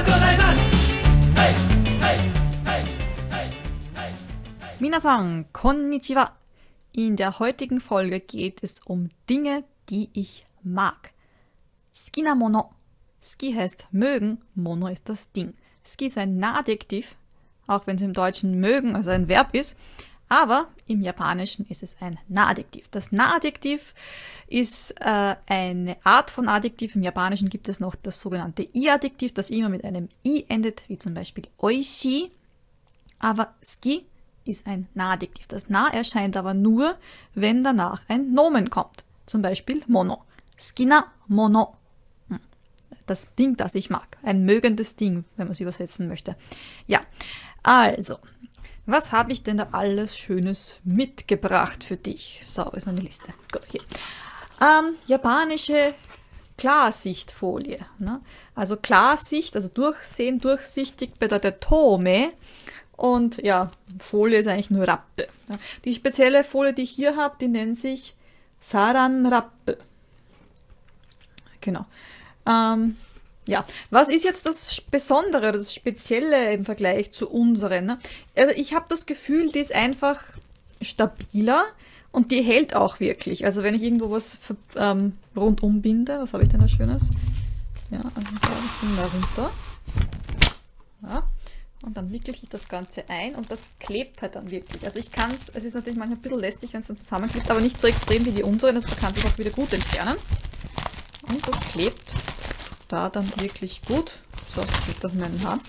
Minasan, konnichiwa. In der heutigen Folge geht es um Dinge, die ich mag. Suki na mono. Suki heißt mögen, mono ist das Ding. Suki ist ein Nahadjektiv, auch wenn es im Deutschen mögen, also ein Verb ist, aber im Japanischen ist es ein Nahadjektiv. Das Nahadjektiv ist eine Art von Adjektiv. Im Japanischen gibt es noch das sogenannte I-Adjektiv, das immer mit einem I endet, wie zum Beispiel oishii. Aber Suki ist ein Nahadjektiv. Das Na erscheint aber nur, wenn danach ein Nomen kommt. Zum Beispiel Mono. Suki na mono. Das Ding, das ich mag. Ein mögendes Ding, wenn man es übersetzen möchte. Ja, also, was habe ich denn da alles Schönes mitgebracht für dich? So, ist meine Liste. Gut, hier. Japanische Klarsichtfolie. Ne? Also Klarsicht, also durchsehen, durchsichtig bedeutet Tome. Und ja, Folie ist eigentlich nur Rappe. Die spezielle Folie, die ich hier habe, die nennt sich Saran-Rappe. Genau. Ja, was ist jetzt das Besondere, das Spezielle im Vergleich zu unseren? Ne? Also ich habe das Gefühl, die ist einfach stabiler und die hält auch wirklich. Also wenn ich irgendwo was rundum binde, was habe ich denn da Schönes? Ja, also da habe ich den mal runter. Ja. Und dann wickle ich das Ganze ein und das klebt halt dann wirklich. Also ich kann es ist natürlich manchmal ein bisschen lästig, wenn es dann zusammenklebt, aber nicht so extrem wie die unseren, das kann sich auch wieder gut entfernen. Und das klebt da dann wirklich gut. So, das klebt auf meinen Haaren.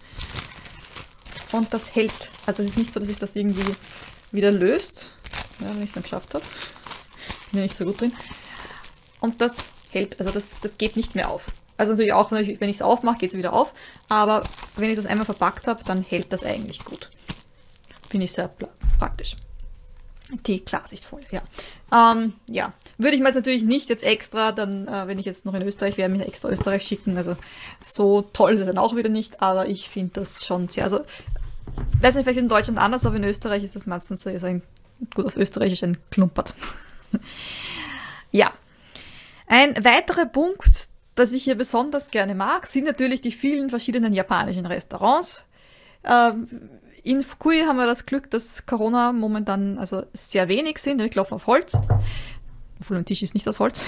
Und das hält. Also es ist nicht so, dass sich das irgendwie wieder löst, ja, wenn ich es dann geschafft habe. Bin ja nicht so gut drin. Und das hält, also das geht nicht mehr auf. Also natürlich auch, wenn ich es aufmache, geht es wieder auf. Aber wenn ich das einmal verpackt habe, dann hält das eigentlich gut. Finde ich sehr praktisch. Die Klarsichtfolie, ja. Ja, würde ich mir jetzt natürlich nicht jetzt extra, dann, wenn ich jetzt noch in Österreich wäre, mir extra Österreich schicken. Also so toll ist es dann auch wieder nicht, aber ich finde das schon sehr, also, weiß nicht, vielleicht in Deutschland anders, aber in Österreich ist das meistens so, gut auf Österreichisch ein Klumpert. Ja. Ein weiterer Punkt, was ich hier besonders gerne mag, sind natürlich die vielen verschiedenen japanischen Restaurants. In Fukui haben wir das Glück, dass Corona momentan also sehr wenig sind. Wir klopfen auf Holz. Obwohl ein Tisch ist nicht aus Holz.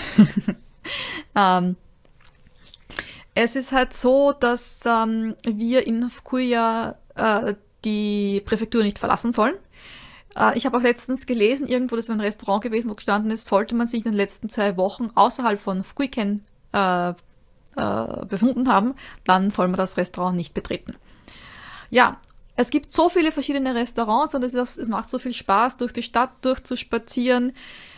Es ist halt so, dass wir in Fukui ja die Präfektur nicht verlassen sollen. Ich habe auch letztens gelesen, irgendwo, das war ein Restaurant gewesen, wo gestanden ist, sollte man sich in den letzten 2 Wochen außerhalb von Fukuiken befunden haben, dann soll man das Restaurant nicht betreten. Ja, es gibt so viele verschiedene Restaurants und es macht so viel Spaß, durch die Stadt durchzuspazieren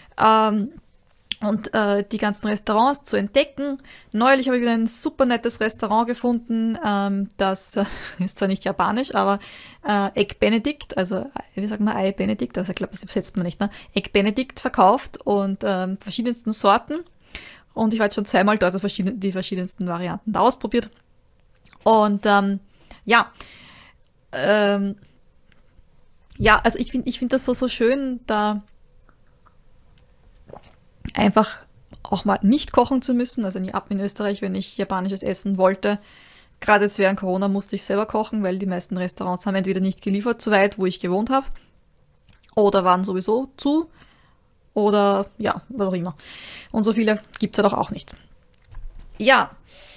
und die ganzen Restaurants zu entdecken. Neulich habe ich wieder ein super nettes Restaurant gefunden, das ist zwar nicht japanisch, aber Egg Benedict, also wie sagt man Ei Benedict, also ich glaube, das übersetzt man nicht, ne? Egg Benedict verkauft und verschiedensten Sorten. Und ich war jetzt schon 2-mal dort, die verschiedensten Varianten da ausprobiert. Und ja, also ich finde das so schön, da einfach auch mal nicht kochen zu müssen. Also in Österreich, wenn ich japanisches essen wollte, gerade jetzt während Corona musste ich selber kochen, weil die meisten Restaurants haben entweder nicht geliefert, so weit, wo ich gewohnt habe, oder waren sowieso zu. Oder ja, was auch immer. Und so viele gibt es ja doch auch nicht. Ja,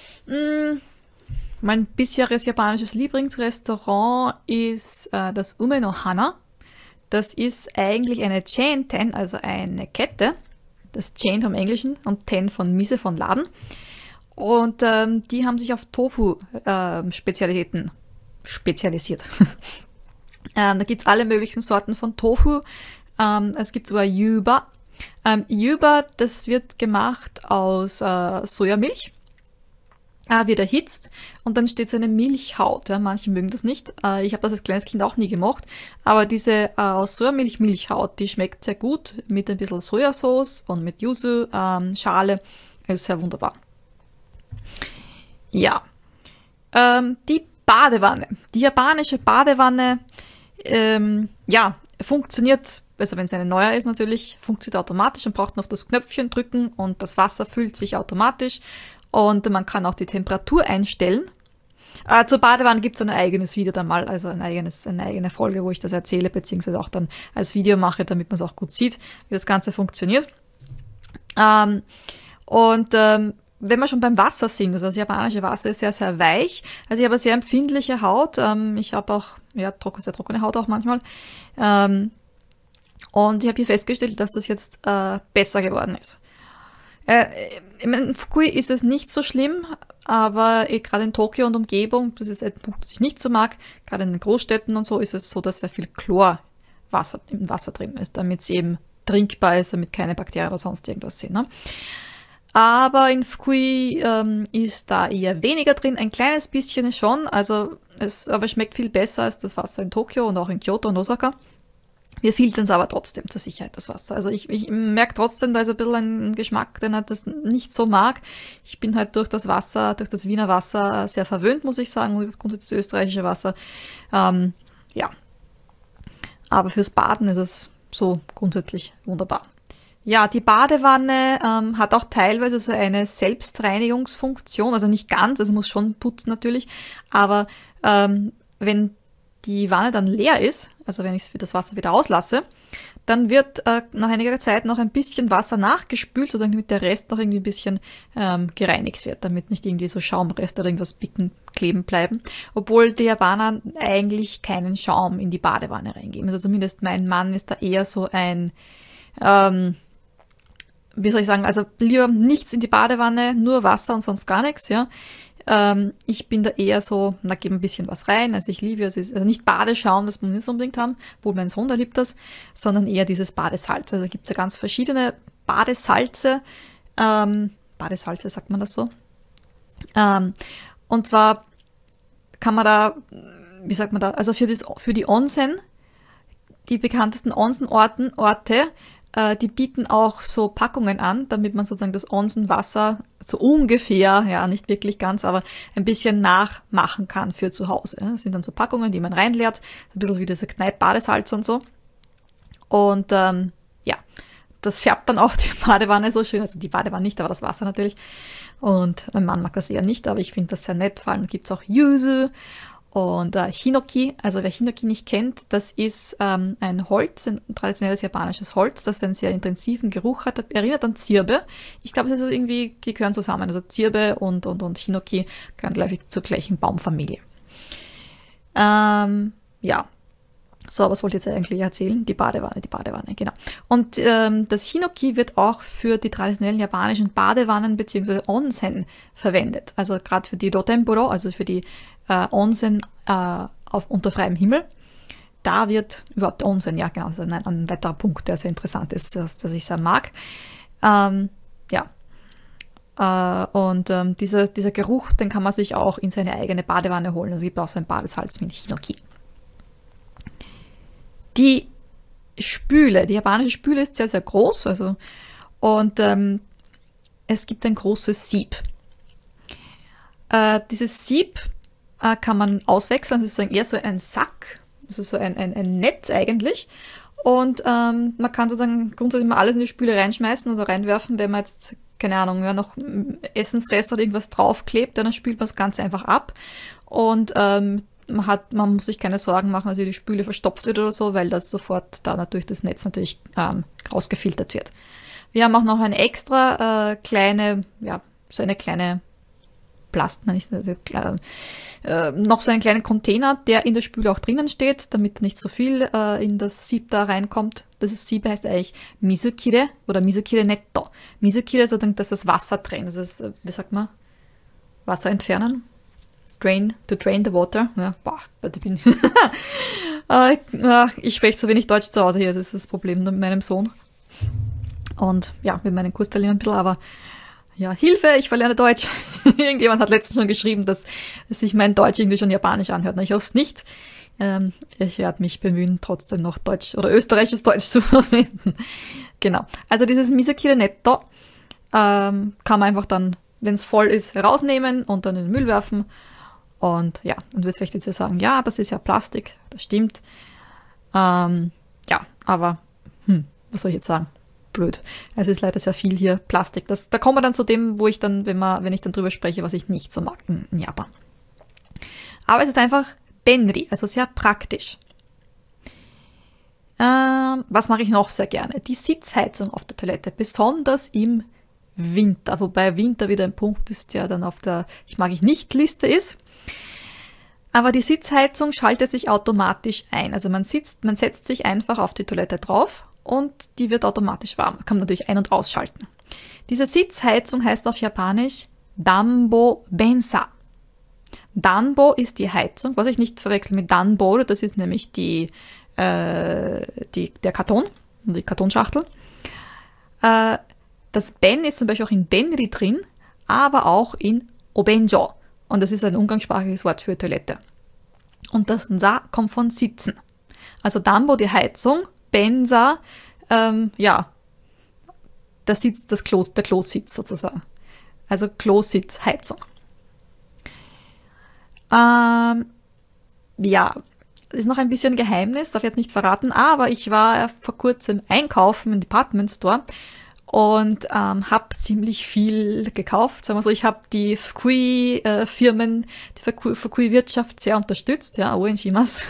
mein bisheriges japanisches Lieblingsrestaurant ist das Ume no Hana. Das ist eigentlich eine Chain-Ten, also eine Kette. Das Chain vom Englischen und Ten von Mise, von Laden. Und die haben sich auf Tofu-Spezialitäten spezialisiert. Da gibt es alle möglichen Sorten von Tofu. Es gibt sogar Yuba. Yuba, das wird gemacht aus Sojamilch, wird erhitzt und dann steht so eine Milchhaut. Ja, manche mögen das nicht. Ich habe das als kleines Kind auch nie gemocht. Aber diese aus Sojamilch Milchhaut, die schmeckt sehr gut mit ein bisschen Sojasauce und mit Yuzu Schale. Ist sehr wunderbar. Ja, die Badewanne. Die japanische Badewanne, ja, funktioniert, also wenn es eine neue ist natürlich, funktioniert automatisch und braucht nur auf das Knöpfchen drücken und das Wasser füllt sich automatisch und man kann auch die Temperatur einstellen. Zur Badewanne gibt es ein eigenes Video dann mal, also eine eigene Folge, wo ich das erzähle, beziehungsweise auch dann als Video mache, damit man es auch gut sieht, wie das Ganze funktioniert. Wenn wir schon beim Wasser sind, also das japanische Wasser ist sehr, sehr weich. Also ich habe eine sehr empfindliche Haut. Ich habe auch sehr trockene Haut auch manchmal. Und ich habe hier festgestellt, dass das jetzt besser geworden ist. In Fukui ist es nicht so schlimm, aber gerade in Tokio und Umgebung, das ist ein Punkt, das ich nicht so mag, gerade in den Großstädten und so, ist es so, dass sehr viel Chlorwasser im Wasser drin ist, damit es eben trinkbar ist, damit keine Bakterien oder sonst irgendwas sind. Ne? Aber in Fukui ist da eher weniger drin, ein kleines bisschen schon, aber es schmeckt viel besser als das Wasser in Tokio und auch in Kyoto und Osaka. Wir filtern es aber trotzdem zur Sicherheit, das Wasser. Also ich merke trotzdem, da ist ein bisschen ein Geschmack, den ich das nicht so mag. Ich bin halt durch das Wiener Wasser sehr verwöhnt, muss ich sagen, grundsätzlich das österreichische Wasser. Ja, aber fürs Baden ist es so grundsätzlich wunderbar. Ja, die Badewanne hat auch teilweise so eine Selbstreinigungsfunktion, also nicht ganz, also muss schon putzen natürlich, aber wenn die Wanne dann leer ist, also wenn ich das Wasser wieder auslasse, dann wird nach einiger Zeit noch ein bisschen Wasser nachgespült, sodass damit der Rest noch irgendwie ein bisschen gereinigt wird, damit nicht irgendwie so Schaumreste oder irgendwas kleben bleiben. Obwohl die Japaner eigentlich keinen Schaum in die Badewanne reingeben. Also zumindest mein Mann ist da eher so ein, wie soll ich sagen, also lieber nichts in die Badewanne, nur Wasser und sonst gar nichts, ja. Ich bin da eher so, gebe ein bisschen was rein, also ich liebe es, also nicht Badeschaum, das muss man nicht unbedingt haben, obwohl mein Sohn, der liebt das, sondern eher dieses Badesalz. Also da gibt es ja ganz verschiedene Badesalze, Badesalze sagt man das so. Und zwar kann man da, wie sagt man da, also für die Onsen, die bekanntesten Onsen-Orte, die bieten auch so Packungen an, damit man sozusagen das Onsenwasser so ungefähr, ja nicht wirklich ganz, aber ein bisschen nachmachen kann für zu Hause. Das sind dann so Packungen, die man reinleert, ein bisschen wie diese Kneipp-Badesalz und so. Und ja, das färbt dann auch die Badewanne so schön, also die Badewanne nicht, aber das Wasser natürlich. Und mein Mann mag das eher nicht, aber ich finde das sehr nett. Vor allem gibt es auch Yuzu und Hinoki. Also wer Hinoki nicht kennt, das ist ein Holz, ein traditionelles japanisches Holz, das einen sehr intensiven Geruch hat. Erinnert an Zirbe. Ich glaube, es ist irgendwie, die gehören zusammen. Also Zirbe und Hinoki gehören gleich zur gleichen Baumfamilie. Ja. So, was wollte ich jetzt eigentlich erzählen? Die Badewanne, genau. Und das Hinoki wird auch für die traditionellen japanischen Badewannen bzw. Onsen verwendet. Also gerade für die Dottenboro, also für die Onsen unter freiem Himmel. Da wird überhaupt Onsen, ja genau, das ist ein weiterer Punkt, der sehr interessant ist, dass ich sehr mag. Ja. Dieser Geruch, den kann man sich auch in seine eigene Badewanne holen. Also es gibt auch so ein Badesalz mit Hinoki. Die japanische Spüle ist sehr, sehr groß, und es gibt ein großes Sieb. Dieses Sieb kann man auswechseln, das ist eher so ein Sack, also so ein Netz eigentlich. Und man kann sozusagen grundsätzlich mal alles in die Spüle reinschmeißen oder reinwerfen, wenn man jetzt, keine Ahnung, noch Essensrest oder irgendwas draufklebt, dann spült man das Ganze einfach ab. Und man muss sich keine Sorgen machen, dass die Spüle verstopft wird oder so, weil das sofort da natürlich das Netz natürlich rausgefiltert wird. Wir haben auch noch eine extra so eine kleine noch so einen kleinen Container, der in der Spüle auch drinnen steht, damit nicht so viel in das Sieb da reinkommt. Das Sieb heißt eigentlich Mizukire oder Mizukire Netto. Mizukire ist das Wasser trennen. Das ist, wie sagt man, Wasser entfernen. To drain the water. Ja, ich spreche so wenig Deutsch zu Hause hier, das ist das Problem mit meinem Sohn. Und ja, mit meinen Kursteilnehmern ein bisschen, aber ja, Hilfe, ich verlerne Deutsch. Irgendjemand hat letztens schon geschrieben, dass sich mein Deutsch irgendwie schon japanisch anhört. Na, ich hoffe es nicht. Ich werde mich bemühen, trotzdem noch Deutsch oder österreichisches Deutsch zu verwenden. Genau. Also dieses Mizukire Netto kann man einfach dann, wenn es voll ist, rausnehmen und dann in den Müll werfen. Und ja, und du wirst vielleicht jetzt sagen, ja, das ist ja Plastik, das stimmt. Ja, aber was soll ich jetzt sagen? Blöd. Es ist leider sehr viel hier Plastik. Da kommen wir dann zu dem, wo ich dann, wenn ich dann drüber spreche, was ich nicht so mag in Japan. Aber es ist einfach Benri, also sehr praktisch. Was mache ich noch sehr gerne? Die Sitzheizung auf der Toilette, besonders im Winter. Wobei Winter wieder ein Punkt ist, der dann auf der Ich-mag-ich-nicht-Liste ist. Aber die Sitzheizung schaltet sich automatisch ein. Also man setzt sich einfach auf die Toilette drauf und die wird automatisch warm. Man kann natürlich ein- und ausschalten. Diese Sitzheizung heißt auf Japanisch Danbo Bensa. Danbo ist die Heizung, was ich nicht verwechsel mit Danbo, das ist nämlich der Karton, die Kartonschachtel. Das Ben ist zum Beispiel auch in Benri drin, aber auch in Obenjo. Und das ist ein umgangssprachliches Wort für Toilette. Und das Sa kommt von Sitzen. Also Danbo die Heizung, Bensa, der Klositz sozusagen. Also Klositzheizung. Das ist noch ein bisschen Geheimnis, darf ich jetzt nicht verraten, aber ich war vor kurzem einkaufen im Department Store und habe ziemlich viel gekauft. Sagen wir so, ich habe die Fukui-Firmen, die Fukui-Wirtschaft sehr unterstützt, ja, Oenshimas.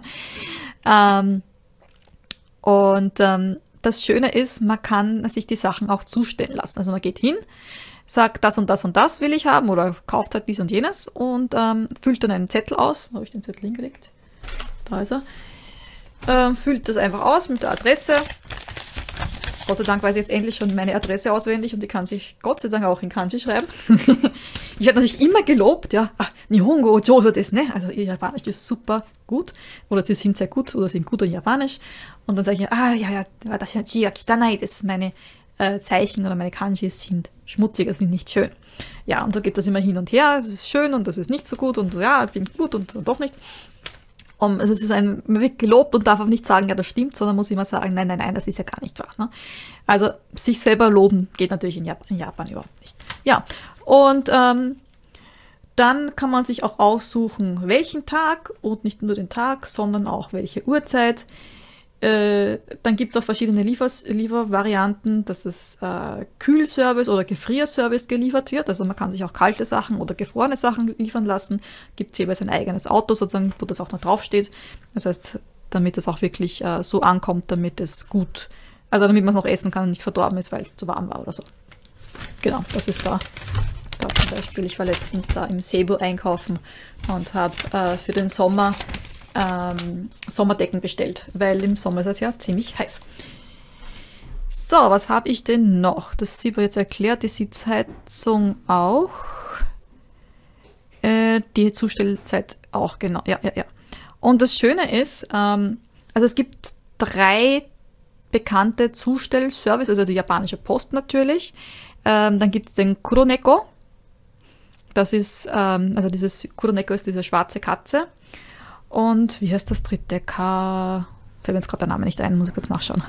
Das Schöne ist, man kann sich die Sachen auch zustellen lassen. Also man geht hin, sagt, das und das will ich haben oder kauft halt dies und jenes und füllt dann einen Zettel aus. Wo habe ich den Zettel hingelegt? Da ist er. Füllt das einfach aus mit der Adresse. Gott sei Dank weiß ich jetzt endlich schon meine Adresse auswendig und die kann sich Gott sei Dank auch in Kanji schreiben. Ich habe natürlich immer gelobt, ja, Nihongo Jojo desu ne, also ihr Japanisch ist super gut oder sie sind sehr gut oder sind gut in Japanisch und dann sage ich, watashi wa chi ga kitanai desu, meine Zeichen oder meine Kanjis sind schmutzig, sind nicht schön. Ja, und so geht das immer hin und her, das ist schön und das ist nicht so gut und ja, ich bin gut und doch nicht. Also es ist man wird gelobt und darf auch nicht sagen, ja, das stimmt, sondern muss immer sagen, nein, das ist ja gar nicht wahr. Ne? Also sich selber loben geht natürlich in Japan überhaupt nicht. Ja, und dann kann man sich auch aussuchen, welchen Tag und nicht nur den Tag, sondern auch welche Uhrzeit. Dann gibt es auch verschiedene Liefervarianten, dass es Kühlservice oder Gefrierservice geliefert wird. Also man kann sich auch kalte Sachen oder gefrorene Sachen liefern lassen. Gibt es jeweils ein eigenes Auto sozusagen, wo das auch noch draufsteht. Das heißt, damit es auch wirklich so ankommt, damit es gut, also damit man es noch essen kann und nicht verdorben ist, weil es zu warm war oder so. Genau, das ist da zum Beispiel. Ich war letztens da im Cebu einkaufen und habe für den Sommer Sommerdecken bestellt, weil im Sommer ist es ja ziemlich heiß. So, was habe ich denn noch? Das sieht man jetzt erklärt, die Sitzheizung auch. Die Zustellzeit auch, genau. Ja. Und das Schöne ist, also es gibt 3 bekannte Zustellservice, also die japanische Post natürlich. Dann gibt es den Kuroneko. Das ist, also dieses Kuroneko ist diese schwarze Katze. Und wie heißt das dritte? Fällt mir jetzt gerade der Name nicht ein, muss ich kurz nachschauen.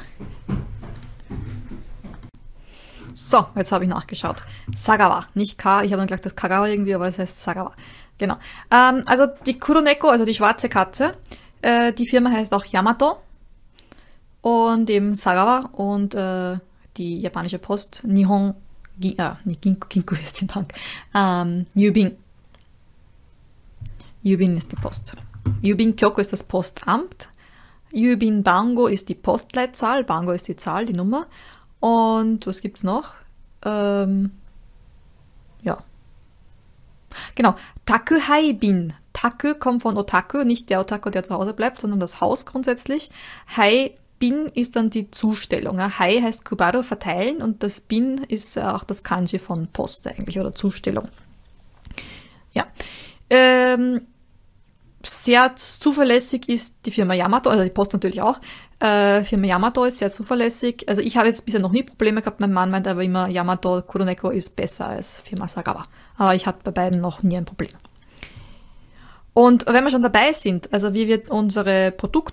So, jetzt habe ich nachgeschaut. Sagawa, nicht K, ich habe dann gedacht, das Kagawa irgendwie, aber es heißt Sagawa. Genau. Also die Kuroneko, also die schwarze Katze, die Firma heißt auch Yamato und eben Sagawa und die japanische Post Ginko ist die Bank. Yubin ist die Post. Yubin Kyoko ist das Postamt. Yubin Bango ist die Postleitzahl. Bango ist die Zahl, die Nummer. Und was gibt's noch? Ja. Genau. Takuhai-bin. Taku kommt von Otaku, nicht der Otaku, der zu Hause bleibt, sondern das Haus grundsätzlich. Hai-bin ist dann die Zustellung. Hai heißt Kubaru, verteilen, und das Bin ist auch das Kanji von Post eigentlich oder Zustellung. Ja. Sehr zuverlässig ist die Firma Yamato, also die Post natürlich auch. Firma Yamato ist sehr zuverlässig. Also ich habe jetzt bisher noch nie Probleme gehabt. Mein Mann meint aber immer, Yamato Kuroneko ist besser als Firma Sagawa. Aber ich hatte bei beiden noch nie ein Problem. Und wenn wir schon dabei sind, also wie wir unsere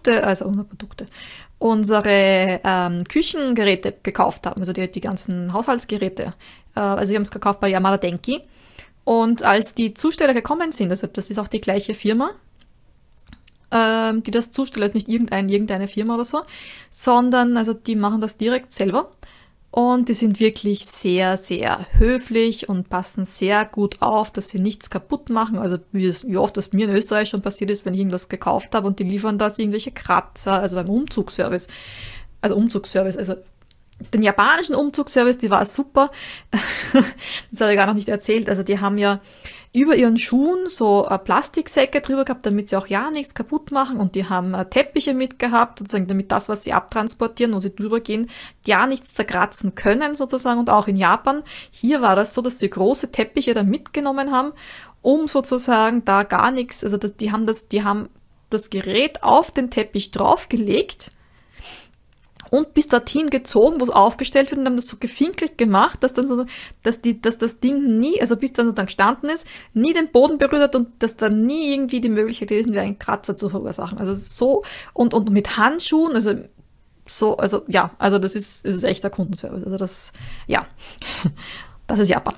Küchengeräte gekauft haben, also die ganzen Haushaltsgeräte. Also wir haben es gekauft bei Yamada Denki. Und als die Zusteller gekommen sind, also das ist auch die gleiche Firma, die das zustellt, also nicht irgendeine Firma oder so, sondern also die machen das direkt selber. Und die sind wirklich sehr, sehr höflich und passen sehr gut auf, dass sie nichts kaputt machen. Also wie oft das mir in Österreich schon passiert ist, wenn ich irgendwas gekauft habe und die liefern das irgendwelche Kratzer, also beim Umzugsservice. Also den japanischen Umzugsservice, die war super. Das habe ich gar noch nicht erzählt. Also die haben ja über ihren Schuhen so Plastiksäcke drüber gehabt, damit sie auch ja nichts kaputt machen. Und die haben Teppiche mitgehabt, sozusagen, damit das, was sie abtransportieren, wo sie drüber gehen, ja nichts zerkratzen können, sozusagen. Und auch in Japan, hier war das so, dass sie große Teppiche da mitgenommen haben, um sozusagen da gar nichts, also die haben das Gerät auf den Teppich draufgelegt und bis dorthin gezogen, wo es aufgestellt wird, und haben das so gefinkelt gemacht, dass dann so, dass das Ding nie, also bis dann so dann gestanden ist, nie den Boden berührt hat und dass dann nie irgendwie die Möglichkeit gewesen wäre, einen Kratzer zu verursachen. Also so, und mit Handschuhen, also das ist echter Kundenservice. Also das, ja, das ist Japan.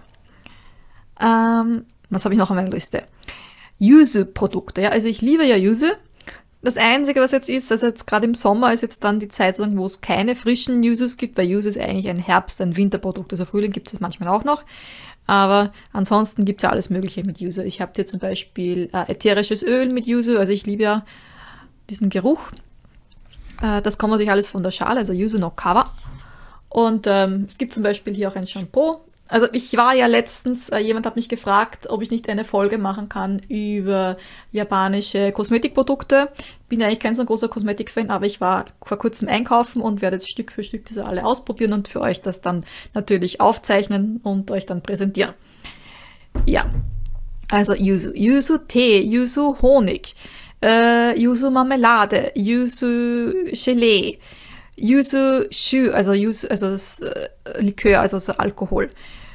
Was habe ich noch auf meiner Liste? Yuzu-Produkte, ja, also ich liebe ja Yuzu. Das Einzige, was jetzt ist, also jetzt gerade im Sommer ist jetzt dann die Zeit, wo es keine frischen Yuzus gibt, weil Yuzu ist eigentlich ein ein Winterprodukt. Also Frühling gibt es manchmal auch noch. Aber ansonsten gibt es ja alles Mögliche mit Yuzu. Ich habe hier zum Beispiel ätherisches Öl mit Yuzu. Also ich liebe ja diesen Geruch. Das kommt natürlich alles von der Schale, also Yuzu no Kawa. Und es gibt zum Beispiel hier auch ein Shampoo. Also ich war ja letztens, jemand hat mich gefragt, ob ich nicht eine Folge machen kann über japanische Kosmetikprodukte. Bin ja eigentlich kein so großer Kosmetik-Fan, aber ich war vor kurzem einkaufen und werde jetzt Stück für Stück diese alle ausprobieren und für euch das dann natürlich aufzeichnen und euch dann präsentieren. Ja, also Yuzu-Tee, Yuzu-Honig, Yuzu-Marmelade, Yuzu-Gelee, Yuzu-Shu, also Likör, also so Alkohol.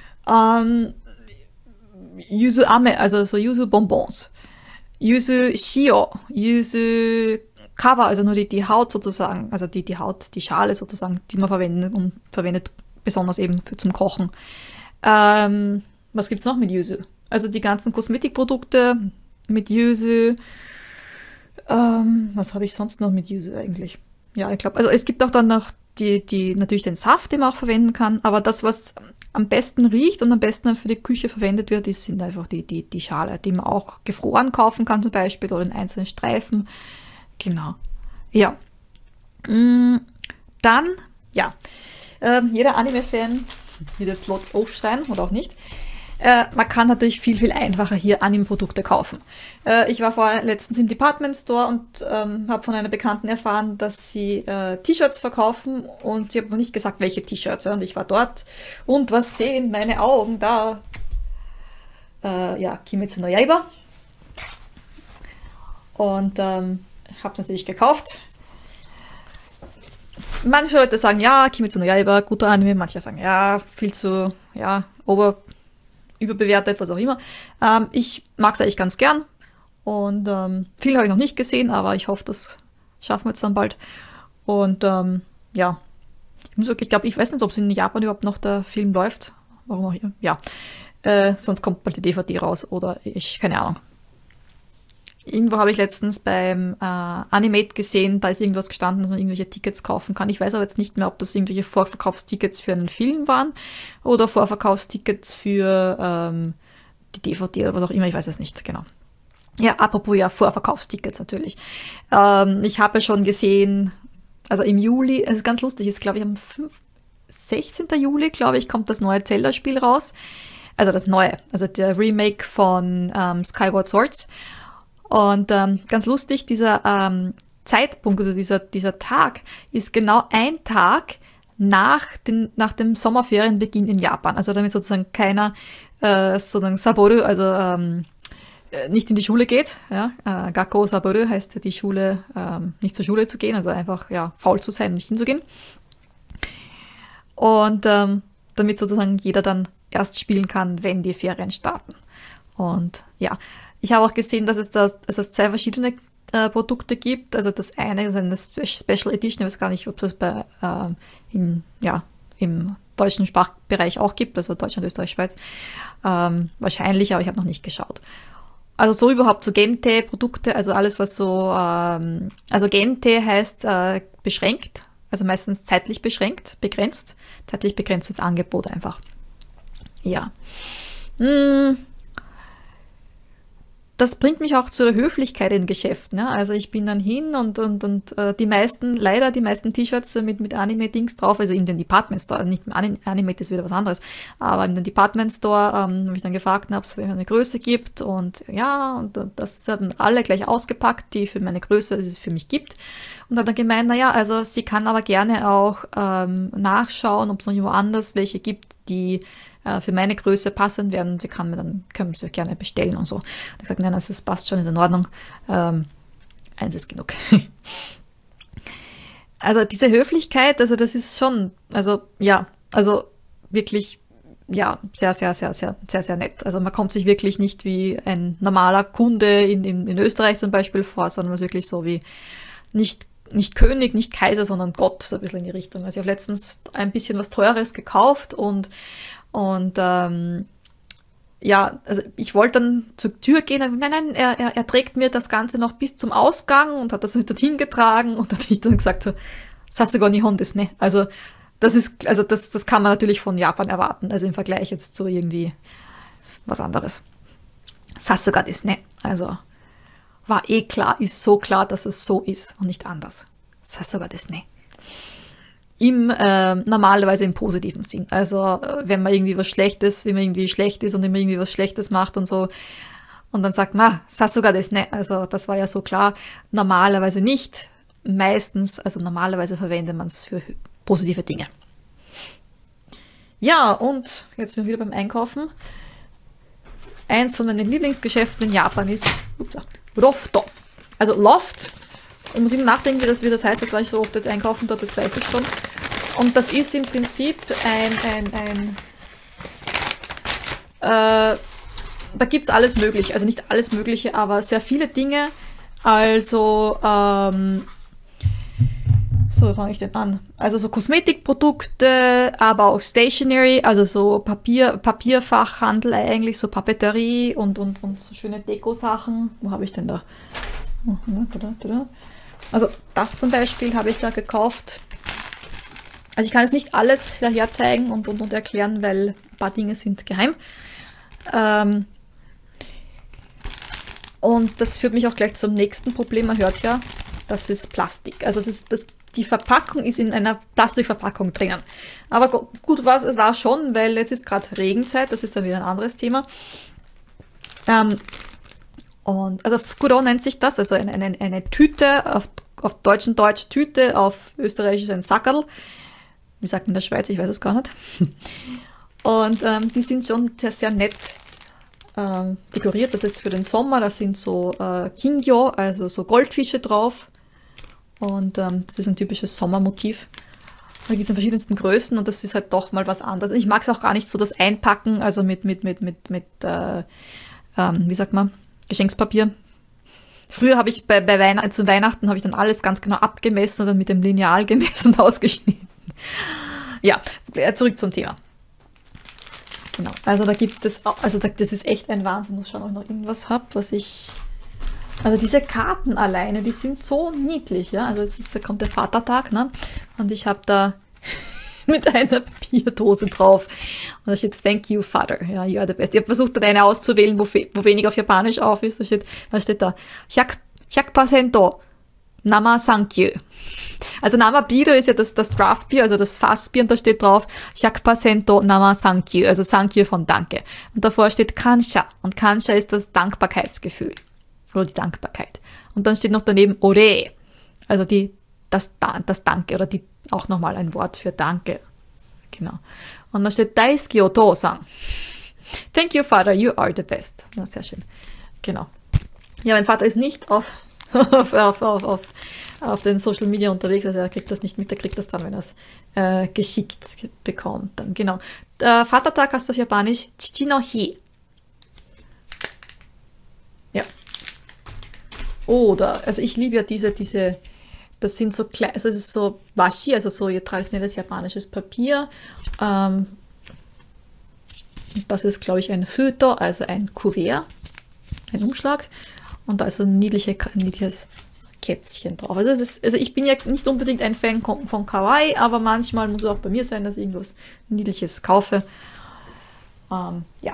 Yuzu Ame, also so Yuzu Bonbons. Yuzu Shio, Yuzu Kawa, also nur die Haut sozusagen, also die Haut, die Schale sozusagen, die man verwendet besonders eben zum Kochen. Was gibt's noch mit Yuzu? Also die ganzen Kosmetikprodukte mit Yuzu. Was habe ich sonst noch mit Yuzu eigentlich? Ja, ich glaube, also es gibt auch dann noch die natürlich den Saft, den man auch verwenden kann, aber das, was am besten riecht und am besten für die Küche verwendet wird, sind einfach die Schale, die man auch gefroren kaufen kann zum Beispiel oder in einzelnen Streifen. Genau. Ja. Dann, ja, jeder Anime-Fan wird jetzt laut aufschreien oder auch nicht. Man kann natürlich viel, viel einfacher hier Anime-Produkte kaufen. Ich war letztens im Department Store und habe von einer Bekannten erfahren, dass sie T-Shirts verkaufen und sie hat mir nicht gesagt, welche T-Shirts. Ja, und ich war dort und was sehen meine Augen da? Ja, Kimetsu no Yaiba. Und habe natürlich gekauft. Manche Leute sagen, ja, Kimetsu no Yaiba, guter Anime. Manche sagen, ja, viel zu, ja, überbewertet, was auch immer. Ich mag es eigentlich ganz gern. Und viel habe ich noch nicht gesehen, aber ich hoffe, das schaffen wir jetzt dann bald. Und ja, ich glaube, ich weiß nicht, ob es in Japan überhaupt noch der Film läuft. Warum auch immer. Ja. Sonst kommt bald die DVD raus oder keine Ahnung. Irgendwo habe ich letztens beim Animate gesehen, da ist irgendwas gestanden, dass man irgendwelche Tickets kaufen kann. Ich weiß aber jetzt nicht mehr, ob das irgendwelche Vorverkaufstickets für einen Film waren oder Vorverkaufstickets für die DVD oder was auch immer, ich weiß es nicht, genau. Ja, apropos ja, Vorverkaufstickets natürlich. Ich habe schon gesehen, also im Juli, es ist ganz lustig, ist glaube ich am 16. Juli, glaube ich, kommt das neue Zelda-Spiel raus. Also das neue, also der Remake von Skyward Swords. Und ganz lustig, dieser Zeitpunkt, also dieser Tag, ist genau ein Tag nach dem Sommerferienbeginn in Japan. Also damit sozusagen keiner sozusagen Saboru, also nicht in die Schule geht. Ja? Gakko Saboru heißt die Schule, nicht zur Schule zu gehen, also einfach ja, faul zu sein, nicht hinzugehen. Und damit sozusagen jeder dann erst spielen kann, wenn die Ferien starten. Und ja, ich habe auch gesehen, dass es zwei verschiedene Produkte gibt. Also das eine ist eine Special Edition, ich weiß gar nicht, ob es das im deutschen Sprachbereich auch gibt, also Deutschland, Österreich, Schweiz. Wahrscheinlich, aber ich habe noch nicht geschaut. Also so überhaupt so Gente-Produkte, also alles was so, also Gente heißt beschränkt, also meistens zeitlich zeitlich begrenztes Angebot einfach. Ja. Das bringt mich auch zu der Höflichkeit in Geschäften. Ja? Also ich bin dann hin und die meisten T-Shirts mit Anime-Dings drauf, also in den Department Store, also nicht Anime, das ist wieder was anderes, aber in den Department Store habe ich dann gefragt, ob es eine Größe gibt und ja, und das hat dann alle gleich ausgepackt, die für meine Größe, die es für mich gibt. Und hat dann gemeint, naja, also sie kann aber gerne auch nachschauen, ob es noch irgendwo anders welche gibt, die für meine Größe passend werden. Sie können sie gerne bestellen und so. Und ich gesagt, nein, das passt schon, ist in Ordnung. Eins ist genug. Also diese Höflichkeit, also das ist schon, also ja, also wirklich, ja, sehr, sehr, sehr, sehr, sehr, sehr nett. Also man kommt sich wirklich nicht wie ein normaler Kunde in Österreich zum Beispiel vor, sondern man ist wirklich so wie nicht König, nicht Kaiser, sondern Gott, so ein bisschen in die Richtung. Also ich habe letztens ein bisschen was Teures gekauft und ja, also ich wollte dann zur Tür gehen, und nein, er trägt mir das Ganze noch bis zum Ausgang und hat das mit dorthin getragen und da habe ich dann gesagt so, Sasago Nihon desu ne. Also das kann man natürlich von Japan erwarten, also im Vergleich jetzt zu irgendwie was anderes. Sasaga desu ne. Also war klar, ist so klar, dass es so ist und nicht anders. Sasaga desu ne. Normalerweise im positiven Sinn. Also wenn man irgendwie schlecht ist und wenn man irgendwie was Schlechtes macht und so und dann sagt man, Sasaga desu ne, also das war ja so klar, normalerweise nicht, meistens, also normalerweise verwendet man es für positive Dinge. Ja, und jetzt sind wir wieder beim Einkaufen. Eins von meinen Lieblingsgeschäften in Japan ist Lofto. Also Loft. Ich muss immer nachdenken, wie das heißt, jetzt war ich so oft jetzt einkaufen dort, jetzt weiß ich schon. Und das ist im Prinzip da gibt es alles Mögliche, also nicht alles Mögliche, aber sehr viele Dinge. Also, so, wie fange ich denn an? Also so Kosmetikprodukte, aber auch Stationery, also so Papierfachhandel eigentlich, so Papeterie und so schöne Deko-Sachen. Wo habe ich denn da? Also das zum Beispiel habe ich da gekauft. Also ich kann jetzt nicht alles daher zeigen und erklären, weil ein paar Dinge sind geheim. Und das führt mich auch gleich zum nächsten Problem, man hört es ja, das ist Plastik. Also die Verpackung ist in einer Plastikverpackung drinnen. Aber gut, es war schon, weil jetzt ist gerade Regenzeit, das ist dann wieder ein anderes Thema. Und also Fukuro nennt sich das, also eine Tüte, auf deutsch Tüte, auf österreichisch ein Sackerl. Wie sagt man in der Schweiz, ich weiß es gar nicht. Und die sind schon sehr, sehr nett dekoriert. Das ist jetzt für den Sommer, da sind so Kingyo, also so Goldfische drauf. Und das ist ein typisches Sommermotiv. Da gibt es in verschiedensten Größen und das ist halt doch mal was anderes. Ich mag es auch gar nicht so, das Einpacken, also mit wie sagt man, Geschenkspapier. Früher habe ich zu Weihnachten habe ich dann alles ganz genau abgemessen und dann mit dem Lineal gemessen und ausgeschnitten. Ja, zurück zum Thema. Genau, also da gibt es, das ist echt ein Wahnsinn. Ich muss schauen, ob ich noch irgendwas habe, also diese Karten alleine, die sind so niedlich, ja. Also jetzt kommt der Vatertag, ne? Und ich habe da mit einer Bierdose drauf. Und da steht Thank you, Father. Ja, you are the best. Ich habe versucht, eine auszuwählen, wo wenig auf Japanisch auf ist. Da steht da 100% Nama Thank you. Also Nama Bier ist ja das Draftbier, also das Fassbier, und da steht drauf 100% Nama Thank you, also Thank you von Danke. Und davor steht Kansha. Und Kansha ist das Dankbarkeitsgefühl. Oder die Dankbarkeit. Und dann steht noch daneben Ore. Also das Danke oder auch nochmal ein Wort für Danke. Genau. Und dann steht Daisuki Oto-san. Thank you, Father, you are the best. Na, sehr schön. Genau. Ja, mein Vater ist nicht auf den Social Media unterwegs, also er kriegt das nicht mit, er kriegt das dann, wenn er es geschickt bekommt. Dann, genau. Vatertag heißt auf Japanisch Chichi no Hi. Ja. Oder, also ich liebe ja diese, das sind so klein, also es ist so Washi, also so ihr traditionelles japanisches Papier. Das ist, glaube ich, ein Futo, also ein Kuvert, ein Umschlag. Und da ist so ein niedliches Kätzchen drauf. Also ich bin ja nicht unbedingt ein Fan von Kawaii, aber manchmal muss es auch bei mir sein, dass ich irgendwas Niedliches kaufe. Ja.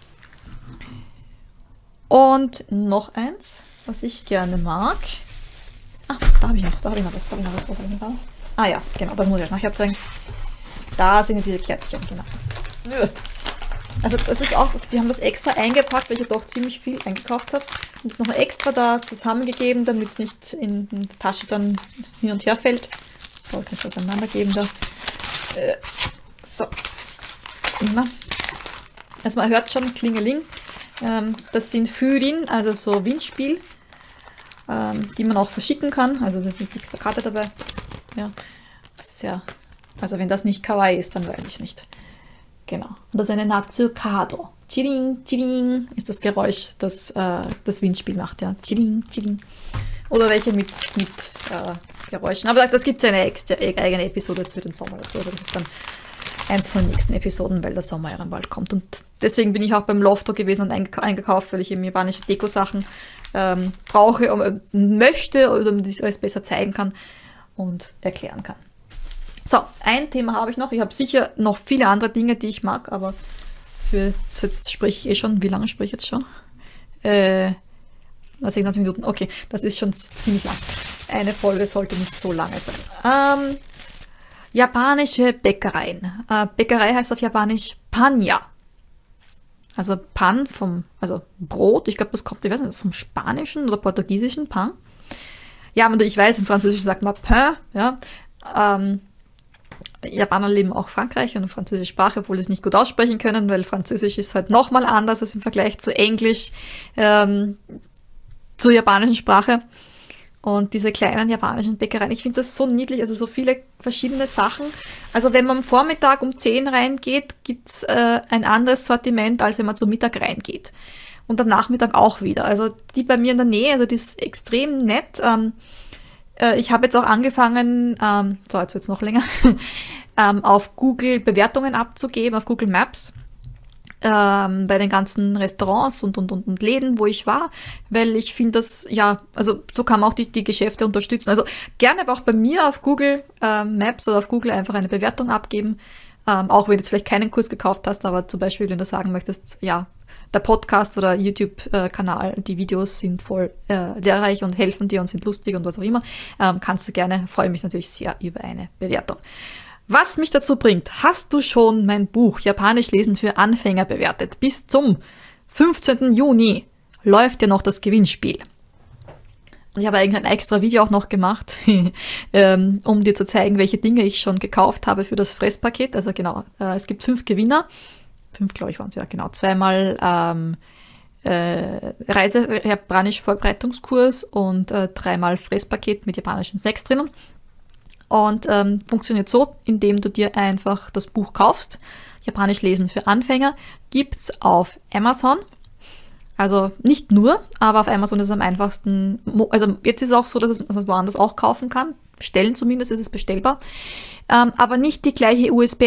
Und noch eins, was ich gerne mag. Da habe ich noch was. Ah ja, genau, das muss ich euch nachher zeigen. Da sind diese Kärtchen, genau. Also das ist auch, die haben das extra eingepackt, weil ich ja doch ziemlich viel eingekauft habe. Und es noch extra da zusammengegeben, damit es nicht in der Tasche dann hin und her fällt. So, kann ich das auseinandergeben da. So. Immer. Also man hört schon, Klingeling. Das sind Fürin, also so Windspiel, die man auch verschicken kann. Also da ist nicht extra Karte dabei. Ja, sehr. Also wenn das nicht Kawaii ist, dann weiß ich es nicht. Genau. Und das ist eine Natsukado. Chiring, chiring ist das Geräusch, das das Windspiel macht. Ja, chiring, chiring. Oder welche mit Geräuschen. Aber das gibt es eine eigene Episode für den Sommer dazu. Also das ist dann eins von den nächsten Episoden, weil der Sommer ja dann bald kommt. Und deswegen bin ich auch beim Lofto gewesen und eingekauft, weil ich eben japanische Deko-Sachen brauche, möchte, oder damit ich es alles besser zeigen kann und erklären kann. So, ein Thema habe ich noch. Ich habe sicher noch viele andere Dinge, die ich mag, aber jetzt spreche ich schon. Wie lange spreche ich jetzt schon? 26 Minuten. Okay, das ist schon ziemlich lang. Eine Folge sollte nicht so lange sein. Japanische Bäckereien. Bäckerei heißt auf Japanisch Panja. Also Pan also Brot. Ich glaube, das kommt, ich weiß nicht, vom Spanischen oder Portugiesischen Pan. Ja, aber ich weiß, im Französischen sagt man Pain. Ja. Japaner leben auch Frankreich und französische Sprache, obwohl sie es nicht gut aussprechen können, weil Französisch ist halt nochmal anders als im Vergleich zu Englisch, zur japanischen Sprache. Und diese kleinen japanischen Bäckereien, ich finde das so niedlich, also so viele verschiedene Sachen. Also wenn man am Vormittag um 10 reingeht, gibt's ein anderes Sortiment, als wenn man zum Mittag reingeht. Und am Nachmittag auch wieder. Also die bei mir in der Nähe, also die ist extrem nett. Ich habe jetzt auch angefangen, so jetzt wird es noch länger, auf Google Bewertungen abzugeben, auf Google Maps. Bei den ganzen Restaurants und Läden, wo ich war, weil ich finde das, ja, also so kann man auch die Geschäfte unterstützen. Also gerne aber auch bei mir auf Google Maps oder auf Google einfach eine Bewertung abgeben, auch wenn du jetzt vielleicht keinen Kurs gekauft hast, aber zum Beispiel, wenn du sagen möchtest, ja, der Podcast oder YouTube-Kanal, die Videos sind voll lehrreich und helfen dir und sind lustig und was auch immer, kannst du gerne, freue mich natürlich sehr über eine Bewertung. Was mich dazu bringt, hast du schon mein Buch Japanisch lesen für Anfänger bewertet? Bis zum 15. Juni läuft ja noch das Gewinnspiel. Und ich habe eigentlich ein extra Video auch noch gemacht, um dir zu zeigen, welche Dinge ich schon gekauft habe für das Fresspaket. Also genau, es gibt 5 Gewinner. 5, glaube ich, waren es ja, genau. 2-mal Japanisch-Vorbereitungskurs und 3-mal Fresspaket mit japanischen Snacks drinnen. Und funktioniert so, indem du dir einfach das Buch kaufst. Japanisch lesen für Anfänger gibt's auf Amazon. Also nicht nur, aber auf Amazon ist es am einfachsten. Also jetzt ist es auch so, dass man es woanders auch kaufen kann. Bestellen zumindest, ist es bestellbar. Aber nicht die gleiche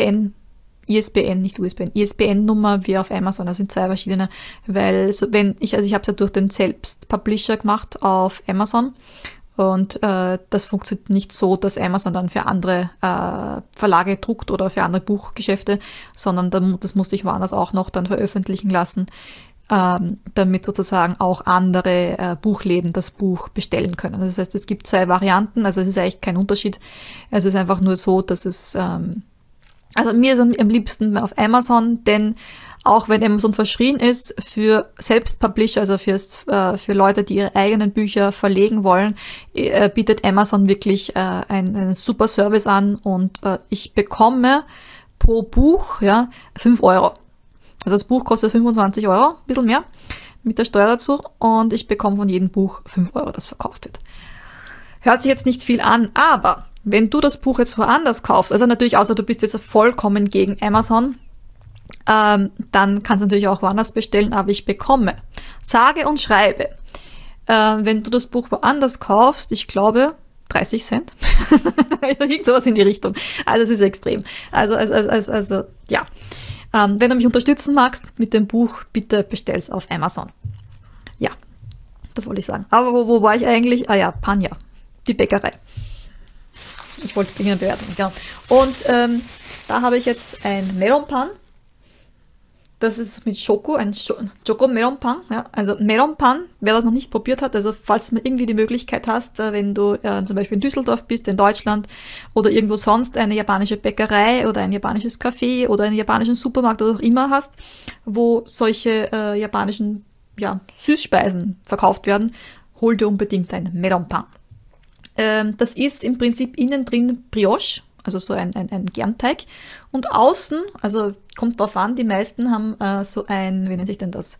ISBN-Nummer wie auf Amazon. Das sind 2 verschiedene, weil ich habe es ja durch den Selbstpublisher gemacht auf Amazon. Und das funktioniert nicht so, dass Amazon dann für andere Verlage druckt oder für andere Buchgeschäfte, sondern das musste ich woanders auch noch dann veröffentlichen lassen, damit sozusagen auch andere Buchläden das Buch bestellen können. Das heißt, es gibt 2 Varianten, also es ist eigentlich kein Unterschied. Es ist einfach nur so, dass es, also mir ist am liebsten auf Amazon, denn auch wenn Amazon verschrien ist für Selbstpublisher, also für Leute, die ihre eigenen Bücher verlegen wollen, bietet Amazon wirklich einen super Service an und ich bekomme pro Buch 5 Euro. Also das Buch kostet 25 Euro, ein bisschen mehr, mit der Steuer dazu, und ich bekomme von jedem Buch 5 Euro, das verkauft wird. Hört sich jetzt nicht viel an, aber wenn du das Buch jetzt woanders kaufst, also natürlich außer du bist jetzt vollkommen gegen Amazon, dann kannst du natürlich auch woanders bestellen, aber ich bekomme, sage und schreibe, wenn du das Buch woanders kaufst, ich glaube 30 Cent, irgend sowas in die Richtung, also es ist extrem, also ja, wenn du mich unterstützen magst mit dem Buch, bitte bestell's auf Amazon. Ja, das wollte ich sagen. Aber wo war ich eigentlich? Ah ja, Panja. die Bäckerei. Ich wollte eine Bewertung, genau. Und da habe ich jetzt ein Melonpan. Das ist mit Schoko, ein Schoko-Melonpan. Ja. Also Melonpan, wer das noch nicht probiert hat, also falls du irgendwie die Möglichkeit hast, wenn du zum Beispiel in Düsseldorf bist, in Deutschland oder irgendwo sonst eine japanische Bäckerei oder ein japanisches Café oder einen japanischen Supermarkt oder auch immer hast, wo solche japanischen Süßspeisen verkauft werden, hol dir unbedingt ein Melonpan. Das ist im Prinzip innen drin Brioche, also so ein Germteig. Und außen, also kommt drauf an, die meisten haben so ein, wie nennt sich denn das?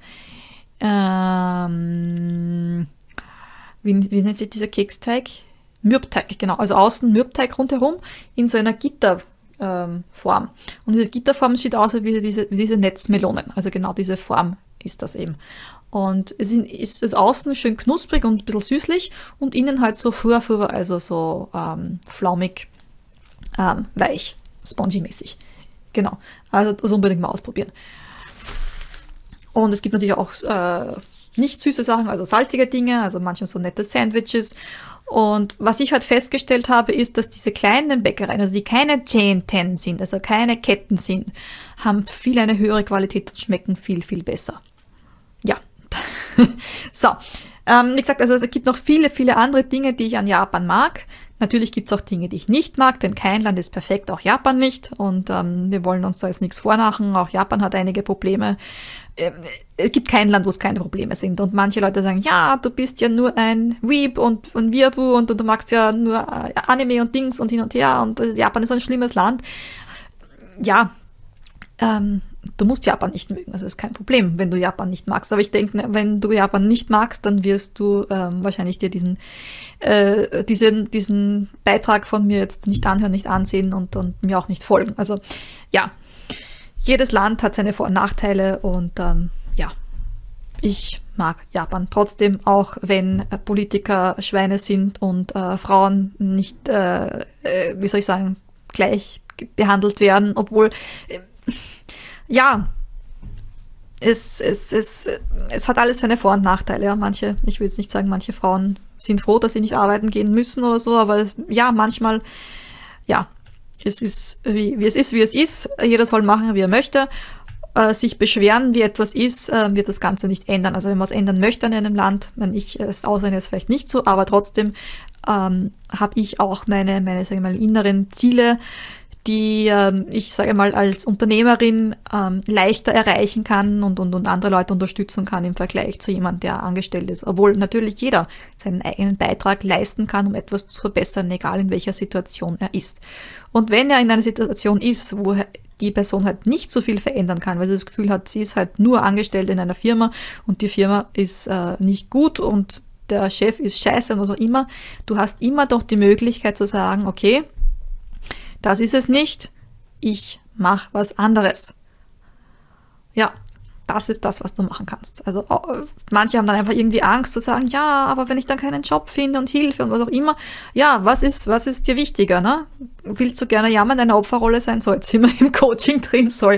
Wie nennt sich dieser Keksteig? Mürbteig, genau. Also außen Mürbteig rundherum in so einer Gitterform. Und diese Gitterform sieht aus wie diese Netzmelonen. Also genau diese Form ist das eben. Und es ist außen schön knusprig und ein bisschen süßlich und innen halt so furfur, also so flaumig, weich, spongy-mäßig. Genau, also das unbedingt mal ausprobieren. Und es gibt natürlich auch nicht süße Sachen, also salzige Dinge, also manchmal so nette Sandwiches. Und was ich halt festgestellt habe, ist, dass diese kleinen Bäckereien, also die keine Chain 10 sind, also keine Ketten sind, haben viel eine höhere Qualität und schmecken viel, viel besser. Ja. So, wie gesagt, also es gibt noch viele, viele andere Dinge, die ich an Japan mag. Natürlich gibt es auch Dinge, die ich nicht mag, denn kein Land ist perfekt, auch Japan nicht. Und wir wollen uns da jetzt nichts vormachen, auch Japan hat einige Probleme. Es gibt kein Land, wo es keine Probleme sind. Und manche Leute sagen, ja, du bist ja nur ein Weeb und ein Weeaboo und du magst ja nur Anime und Dings und hin und her und Japan ist so ein schlimmes Land. Ja, du musst Japan nicht mögen, das ist kein Problem, wenn du Japan nicht magst. Aber ich denke, wenn du Japan nicht magst, dann wirst du wahrscheinlich dir diesen Beitrag von mir jetzt nicht anhören, nicht ansehen und mir auch nicht folgen. Also ja, jedes Land hat seine Vor- und Nachteile und ich mag Japan trotzdem, auch wenn Politiker Schweine sind und Frauen nicht, gleich behandelt werden, obwohl es hat alles seine Vor- und Nachteile. Ja. Ich will jetzt nicht sagen, manche Frauen sind froh, dass sie nicht arbeiten gehen müssen oder so, aber manchmal, es ist, wie es ist. Jeder soll machen, wie er möchte. Sich beschweren, wie etwas ist, wird das Ganze nicht ändern. Also wenn man es ändern möchte in einem Land, wenn ich es Ausländer ist vielleicht nicht so, aber trotzdem habe ich auch meine sage ich mal, inneren Ziele, die ich sage mal als Unternehmerin leichter erreichen kann und andere Leute unterstützen kann im Vergleich zu jemandem, der angestellt ist. Obwohl natürlich jeder seinen eigenen Beitrag leisten kann, um etwas zu verbessern, egal in welcher Situation er ist. Und wenn er in einer Situation ist, wo die Person halt nicht so viel verändern kann, weil sie das Gefühl hat, sie ist halt nur angestellt in einer Firma und die Firma ist nicht gut und der Chef ist scheiße und was auch immer, du hast immer doch die Möglichkeit zu sagen, okay, das ist es nicht, ich mache was anderes. Ja, das ist das, was du machen kannst. Also manche haben dann einfach irgendwie Angst zu sagen, ja, aber wenn ich dann keinen Job finde und Hilfe und was auch immer, ja, was ist dir wichtiger, ne? Willst du gerne in einer Opferrolle sein? So, jetzt sind wir im Coaching drin, sorry.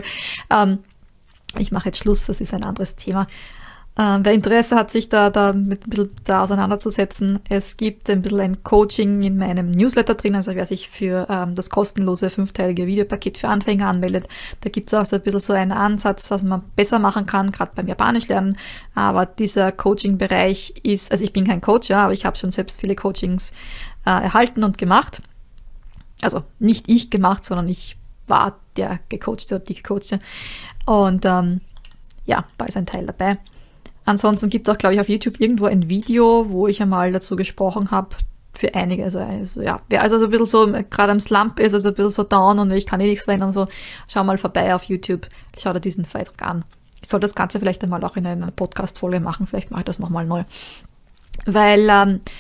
Ich mache jetzt Schluss, das ist ein anderes Thema. Wer Interesse hat, sich da mit ein bisschen da auseinanderzusetzen, es gibt ein bisschen ein Coaching in meinem Newsletter drin, also wer sich für das kostenlose 5-teilige Videopaket für Anfänger anmeldet, da gibt es auch so ein bisschen so einen Ansatz, was man besser machen kann, gerade beim Japanisch lernen, aber dieser Coaching-Bereich ist, also ich bin kein Coach, ja, aber ich habe schon selbst viele Coachings erhalten und gemacht, also nicht ich gemacht, sondern ich war der Gecoachte und die Gecoachte und da ist ein Teil dabei. Ansonsten gibt es auch, glaube ich, auf YouTube irgendwo ein Video, wo ich einmal dazu gesprochen habe, für einige, wer also so ein bisschen so gerade am Slump ist, also ein bisschen so down und ich kann nichts verändern, so, schau mal vorbei auf YouTube, schau dir diesen Beitrag an. Ich soll das Ganze vielleicht einmal auch in einer Podcast-Folge machen, vielleicht mache ich das nochmal neu. Weil,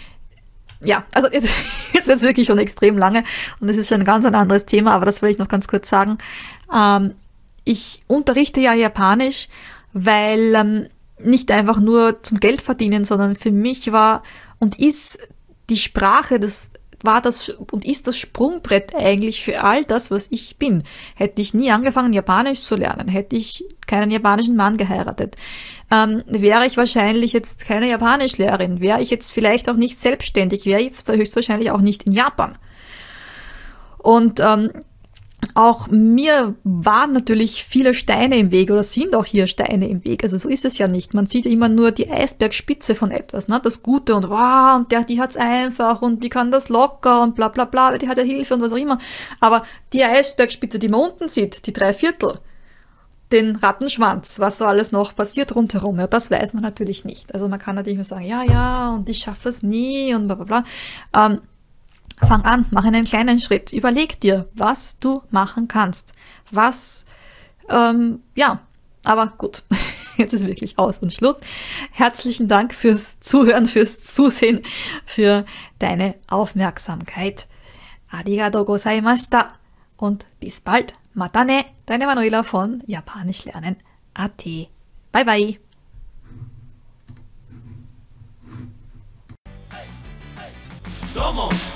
also jetzt wird es wirklich schon extrem lange und es ist schon ein ganz anderes Thema, aber das will ich noch ganz kurz sagen. Ich unterrichte ja Japanisch, weil nicht einfach nur zum Geld verdienen, sondern für mich war und ist die Sprache, das Sprungbrett eigentlich für all das, was ich bin. Hätte ich nie angefangen, Japanisch zu lernen, hätte ich keinen japanischen Mann geheiratet. Wäre ich wahrscheinlich jetzt keine Japanischlehrerin, wäre ich jetzt vielleicht auch nicht selbstständig, wäre jetzt höchstwahrscheinlich auch nicht in Japan. Und auch mir waren natürlich viele Steine im Weg oder sind auch hier Steine im Weg. Also so ist es ja nicht. Man sieht immer nur die Eisbergspitze von etwas, ne? Das Gute und wow, und die hat's einfach und die kann das locker und bla bla bla, die hat ja Hilfe und was auch immer. Aber die Eisbergspitze, die man unten sieht, die 3/4, den Rattenschwanz, was so alles noch passiert rundherum, ja, das weiß man natürlich nicht. Also man kann natürlich nur sagen, ja, und ich schaffe das nie und bla bla bla. Fang an, mach einen kleinen Schritt. Überleg dir, was du machen kannst. Aber gut, jetzt ist wirklich aus und Schluss. Herzlichen Dank fürs Zuhören, fürs Zusehen, für deine Aufmerksamkeit. Arigatou gozaimashita und bis bald. Mata ne, deine Manuela von japanischlernen.at. Bye bye. どうも